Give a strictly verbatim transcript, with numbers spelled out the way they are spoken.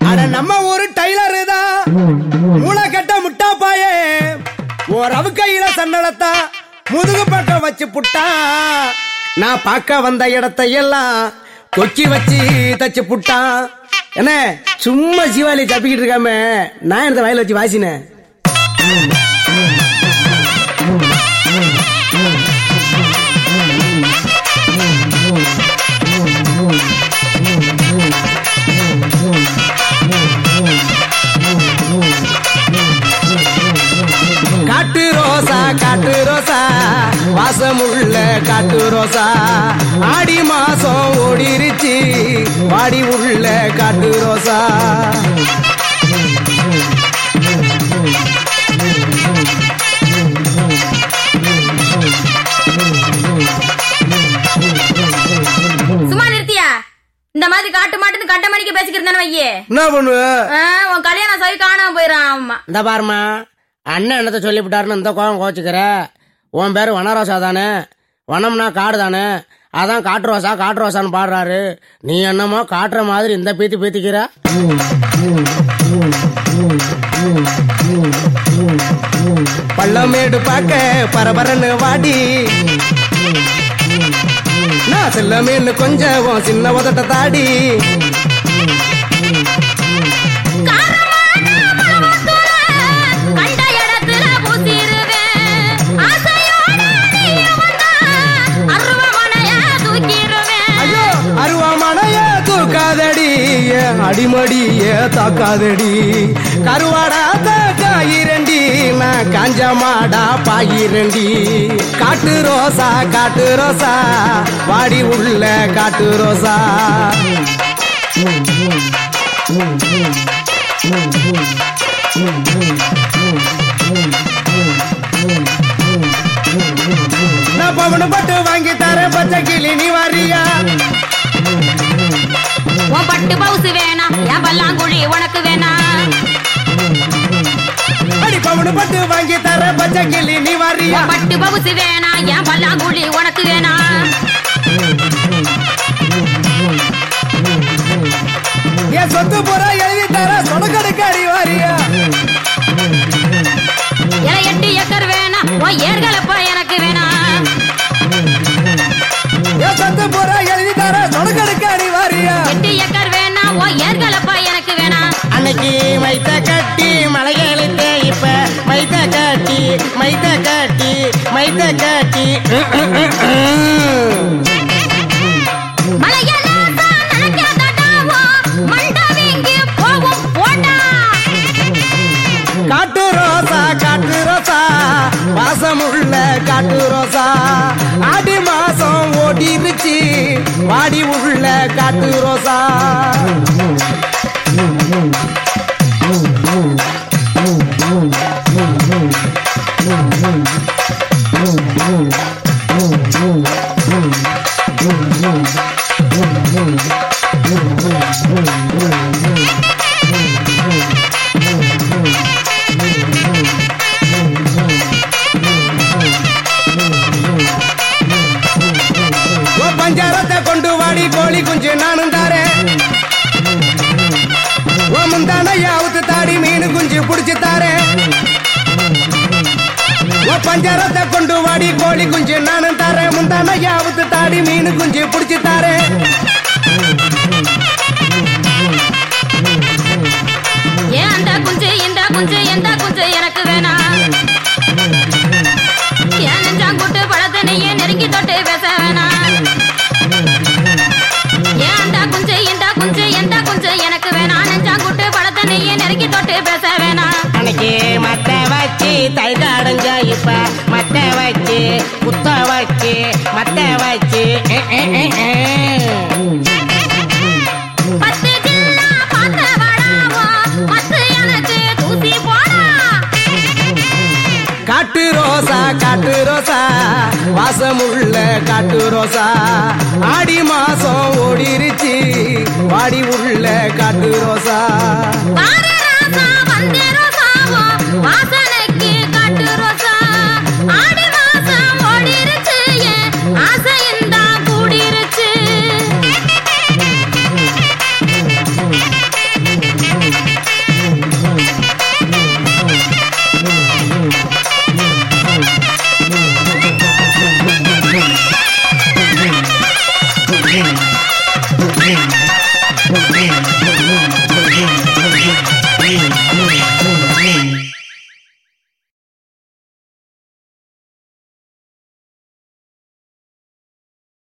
அட நம்ம ஊரு டைலரு தான் மூளை கட்ட முட்டா பாயே ஒரு அவு கையில சன்னலத்தா முதுகு பக்கம் வச்சு புட்டா நான் பார்க்க வந்த இடத்தையெல்லாம் கொக்கி வச்சு தச்சு புட்டா. என்ன சும்மா ஜீவாலி தப்பிக்கிட்டு இருக்காம நான் இந்த வயல வச்சு வாசினேன். காட்டு ரோசா காட்டு ரோசா வாசமுள்ள காட்டு ரோசா ஆடி மாசம் ஓடிருச்சு வாடி உள்ள காட்டு ரோசா. சும்மா நிறுத்தியா? இந்த மாதிரி காட்டு மாட்டுன்னு கட்ட மணிக்கு பேசிக்கிறேன் வையே. என்ன பண்ணுவேன்? உன் கல்யாணம் சவி காணாம போயிடான். இந்த பாருமா அண்ணன் என்னத்த சொல்லிவிட்டாருன்னு இந்த கோவம் கோச்சுக்கிற. உன் பேரு வனரோசா தானே, வனம்னா காடு தானே, அதான் காட்டு ரோசா காட்டு ரோசான்னு பாடுறாரு. நீ என்னமோ காட்டுற மாதிரி இந்த பீத்தி பீத்திக்கிற. பள்ளமேடு பார்க்க பரபரன்னு வாடி நான் செல்லமேன்னு கொஞ்சம் சின்ன உதட்ட தாடி. அடிமடிய தாக்காதடி கருவாடா தாக்காயிரண்டி நான் காஞ்ச மாடா பாயிரண்டி. காட்டு ரோசா காட்டு ரோசா வாடி உள்ள காட்டு ரோசா. நான் பவனு பட்டு வாங்கி தர பச்சை கிளி நீ வாரியா? உன் பட்டு பவுசு வேணா என் பல்லாங்குழி உனக்கு வேணா. அடி பவனு பட்டு வாங்கி தர பச்சை கிளி நீ வாரியா? பட்டு பவுசு வேணா என் பல்லாங்குழி உனக்கு வேணா. என் சொத்து போற எழுதி தர சொடக்கடுக்கு அடி வாரியா? எட்டு ஏக்கர் வேணா உன் ஏர்களப்பா எனக்கு வேணா. என் சொத்து போற எழுதி தர சொடக்கடுக்கு அடி வாரியா? எட்டு ஏக்கர் வேணா உன் ஏர்களப்பா எனக்கு வேணா. அன்னைக்கு மைத்த கட்டி மலையெழுத்த இப்ப மைத்த கட்டி மைத்த கட்டி மைத்த கட்டி காட்டு ரோசா காட்டு ரோசா வாசமுள்ள காட்டு ரோசா ஆடி மாசம் ஓடிருச்சு வாடி உள்ள காட்டு ரோசா. பஞ்சாரத்தை கொண்டு வாடி கோழி குஞ்சு நானும் தாரேன். முந்தானையாவுத்து தாடி மீனு குஞ்சு புடிச்சு தாரேன். பஞ்சாரத்தை கொண்டு வாடி கோழி குஞ்சு நானும் தாரேன். முந்தானையாவுத்து தாடி மீனு குஞ்சு புடிச்சு தாரேன். ஏன் அந்த குஞ்சு இந்த குஞ்சு எந்த குஞ்சு எனக்கு வேணா. ஏன் நெஞ்சாங்குட்டு பழத்தனையே நெருங்கி தொட்டு பேச வேணா. ஏன் அந்த குஞ்சு இந்த குஞ்சு எந்த குஞ்சு எனக்கு வேணா. நெஞ்சாங்குட்டு பழத்தனையே நெருங்கி தொட்டு பேச வேணா. அன்னைக்கு மத்த வச்சு தைத அடைஞ்ச இப்ப மத்த வச்சு குத்த வச்சு மத்த வச்சு பத்து ஜில்லா பாத்த வடாவோ பத்து எனக்கு தூசி போடா. காட்டு ரோசா காட்டு ரோசா வாசமுள்ள காட்டு ரோசா ஆடி மாசம் ஓடிருச்சு வாடி உள்ள காட்டு ரோசா. வாசனைக்கு காட்டு ரோசா ஆடி மாசம் ஓடிருச்சு ஆசையுந்தா கூடிருச்சு. Hey, hey, hey, hey, hey, hey, hey, hey, hey, hey, hey, hey, hey, hey,